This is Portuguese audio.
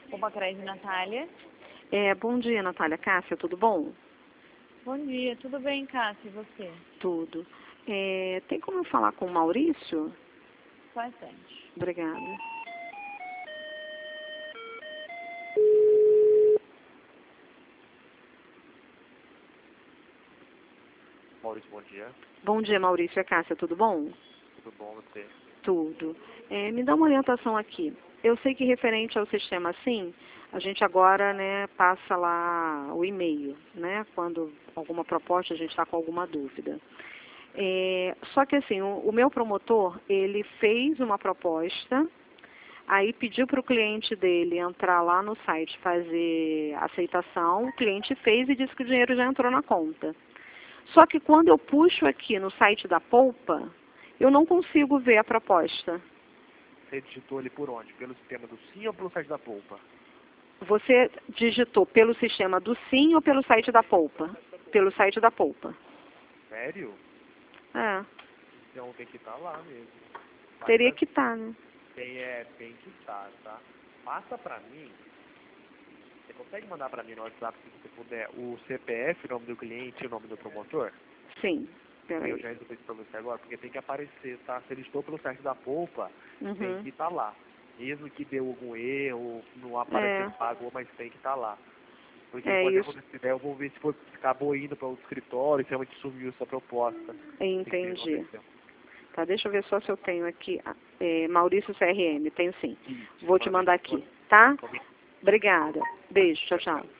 Opa, Crédito, Natália. Bom dia, Natália. Cássia, tudo bom? Bom dia, tudo bem, Cássia, e você? Tudo. Tem como eu falar com o Maurício? Só instante. Obrigada. Maurício, bom dia. Bom dia, Maurício. Cássia, tudo bom? Tudo bom, você? Tudo. Me dá uma orientação aqui. Eu sei que referente ao sistema SIM, a gente agora, né, passa lá o e-mail, né? Quando alguma proposta a gente está com alguma dúvida. Só que assim, o meu promotor, ele fez uma proposta, aí pediu para o cliente dele entrar lá no site, fazer aceitação, o cliente fez e disse que o dinheiro já entrou na conta. Só que quando eu puxo aqui no site da Poupa, eu não consigo ver a proposta. Você digitou ali por onde? Pelo sistema do SIM ou pelo site da Poupa? Você digitou pelo sistema do SIM ou pelo site da Poupa? Pelo site da Poupa. Sério? Então tem que estar lá mesmo. Teria que estar, né? Tem que estar, tá? Passa pra mim. Você consegue mandar pra mim no WhatsApp, se você puder, o CPF, o nome do cliente e o nome do promotor? Sim. Peraí. Eu já resolvi isso pra você agora, porque tem que aparecer, tá? Se ele estou pelo site da Poupa, Uhum. tem que estar lá. Mesmo que deu algum erro, não apareceu pagou, mas tem que estar lá. Porque pode acontecer, eu vou ver se acabou indo para o escritório, se realmente sumiu essa proposta. Entendi. Tá, deixa eu ver só se eu tenho aqui. Maurício CRM, tenho sim. Isso, Vou te mandar aqui, tá? Obrigada. Beijo, tchau, tchau.